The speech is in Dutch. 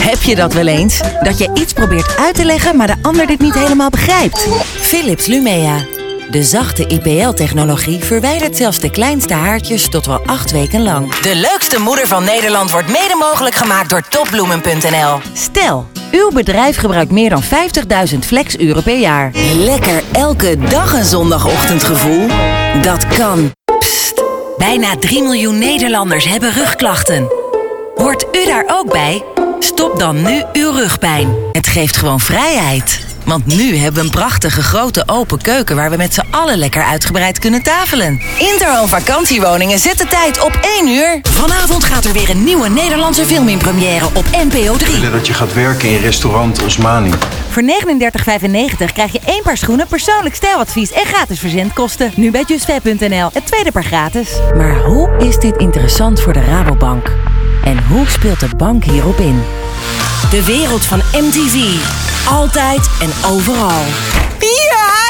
Heb je dat wel eens? Dat je iets probeert uit te leggen, maar de ander dit niet helemaal begrijpt? Philips Lumea. De zachte IPL-technologie verwijdert zelfs de kleinste haartjes tot wel 8 weken lang. De leukste moeder van Nederland wordt mede mogelijk gemaakt door Topbloemen.nl. Stel, uw bedrijf gebruikt meer dan 50.000 flexuren per jaar. Lekker elke dag een zondagochtendgevoel? Dat kan. Psst, bijna 3 miljoen Nederlanders hebben rugklachten. Hoort u daar ook bij? Stop dan nu uw rugpijn. Het geeft gewoon vrijheid. Want nu hebben we een prachtige grote open keuken waar we met z'n allen lekker uitgebreid kunnen tafelen. Interhome vakantiewoningen zet de tijd op 1 uur. Vanavond gaat er weer een nieuwe Nederlandse film in première op NPO 3. Ik wil dat je gaat werken in restaurant Osmani. Voor 39,95 krijg je 1 paar schoenen, persoonlijk stijladvies en gratis verzendkosten. Nu bij justvet.nl. Het tweede paar gratis. Maar hoe is dit interessant voor de Rabobank? En hoe speelt de bank hierop in? De wereld van MTV. Altijd en overal. Ja,